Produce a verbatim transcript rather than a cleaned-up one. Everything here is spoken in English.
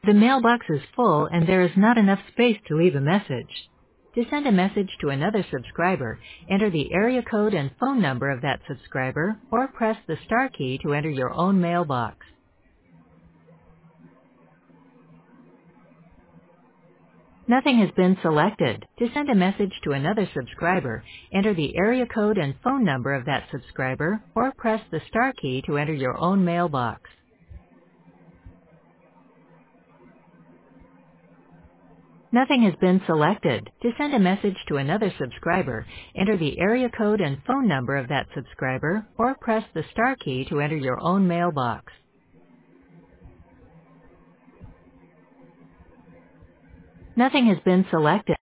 The mailbox is full and there is not enough space to leave a message. To send a message to another subscriber, enter the area code and phone number of that subscriber, or press the star key to enter your own mailbox. Nothing has been selected. To send a message to another subscriber, enter the area code and phone number of that subscriber, or press the star key to enter your own mailbox. Nothing has been selected. To send a message to another subscriber, enter the area code and phone number of that subscriber, or press the star key to enter your own mailbox. Nothing has been selected.